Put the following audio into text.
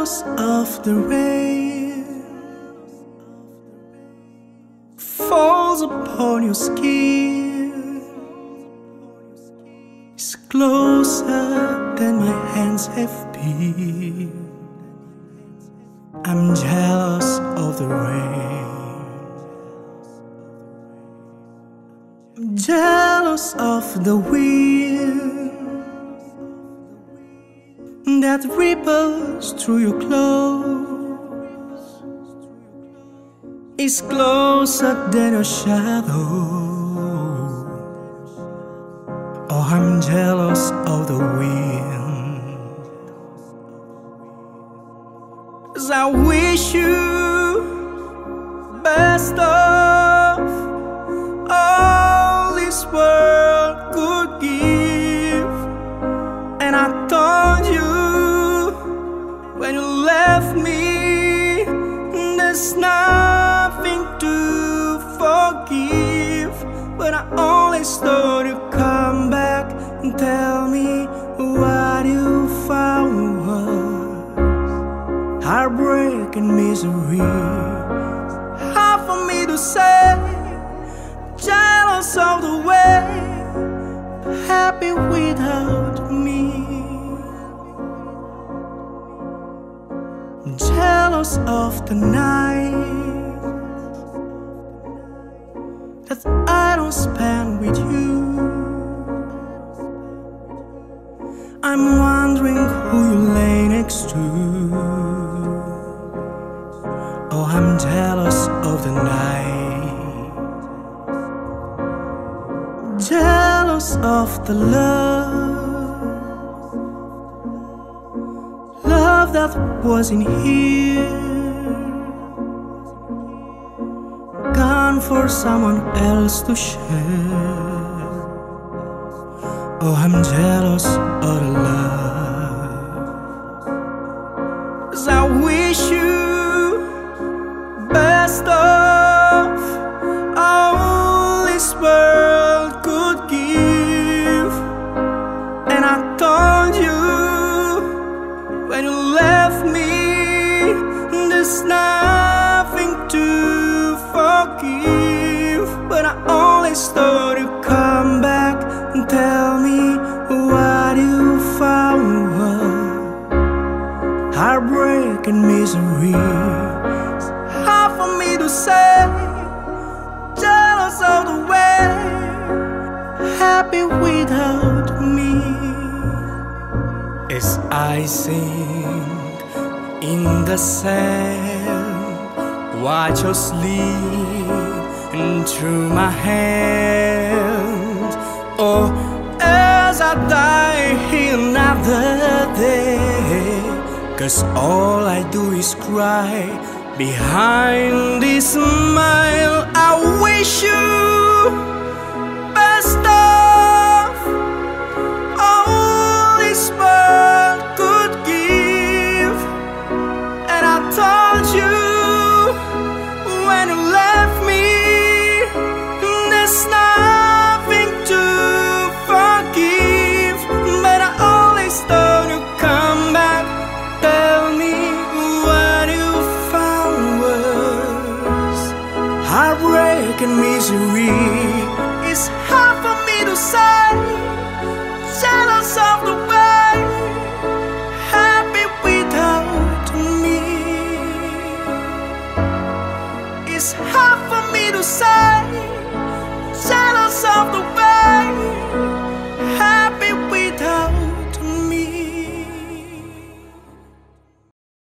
jealous of the rain falls upon your skin. It's closer than my hands have been. I'm jealous of the rain. I'm jealous of the wind that ripples through your clothes. It's closer than a shadow. Oh, I'm jealous of the wind, 'cause I wish you best of all this world could give. And I told you when you left me, there's nothing to forgive. But I always thought you'd come back and tell me what you found was heartbreak and misery. Hard for me to say, jealous of the way, happy without me. Jealous of the night that I don't spend with you. I'm wondering who you lay next to. Oh, I'm jealous of the night, jealous of the love that wasn't here, gone for someone else to share. Oh, I'm jealous of the love, 'cause I wish you best of all this world could give. And I told you when you left me, there's nothing to forgive. But I always thought you'd come back and tell me what you found was heartbreak and misery. It's hard for me to say, jealous of the way, happy without me. As I sink in the sand, watch your sleep into my hand. Oh, as I die another day, 'cause all I do is cry behind this smile. I wish you best of all this world could give. And I told you when you left me, there's nothing to forgive. But I always thought you'd come back, tell me what you found was heartbreak and misery. It's hard for me to say,